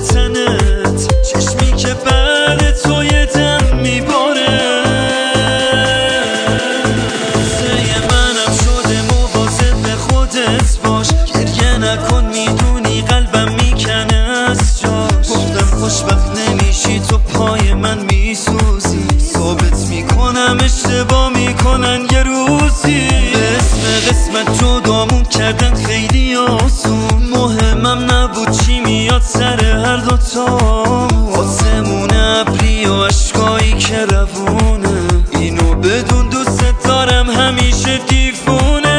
تنت، چشمی که بعد تو یه دم میباره. واسه منم شده مواظب خودت باش، گریه نکن میدونی قلبم میکنه از جاش. گفتم خوشبخت نمیشی تو پای من میسوزی، ثابت میکنم اشتباه میکنن یه روزی. به اسم قسمت جدامون کردن خیلی آسون، مهمم نبود چی میاد سر هر دوتا. آسمون ابری و عشقایی که روونه، اینو بدون دوست دارم همیشه دیوونه.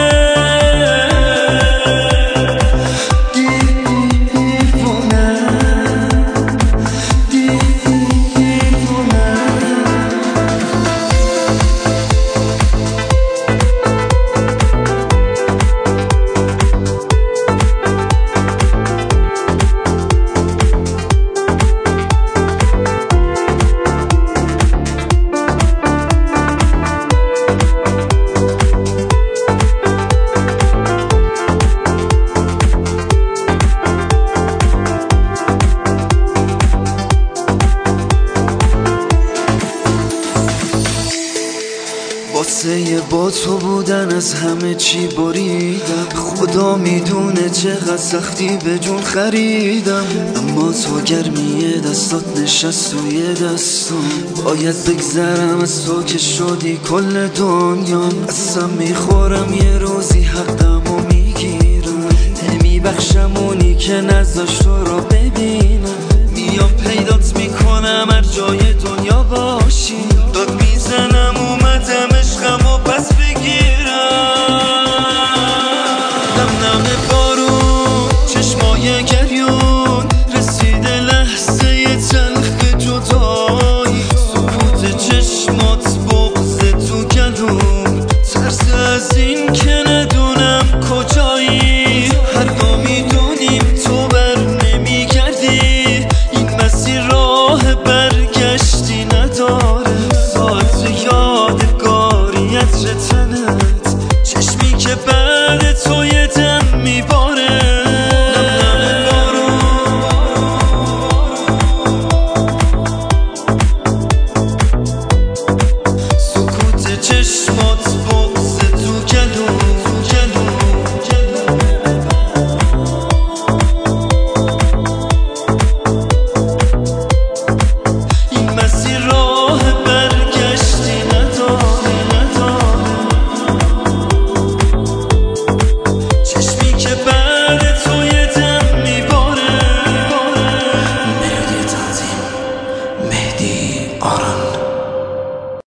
واسه با تو بودن از همه چی بریدم، خدا میدونه چقدر سختی به جون خریدم. اما تو گرمی دستات نشست توی دستم، باید بگذرم از تو که شدی کل دنیام. اصلا میخورم یه روزی حقمو میگیرم، نمیبخشم اونی که نذاشت تو رو ببینم. میام پیدات میکنم هر جای دنیا باشی، داد میزنم اومدم عشقمو پس بگیرم. نم بارون چشمای گریون، رسیده لحظه تلخ جدایی. سکوت چشمات بغض تو گلوم، ترس از این که ندونم کجایی. هر دو میدونیم تو بر نمیگردی، این مسیر راه برگشتی نداره. ساعت یادگاری عطر تنت، چشمی که بعد تو یه دم میباره. سکوت چشمات بغض تو گلوم. این مسیر راه برگشتی نداره. چشمی که بعد تو یه دم میباره. مهدی تنظیم، مهدی آرام.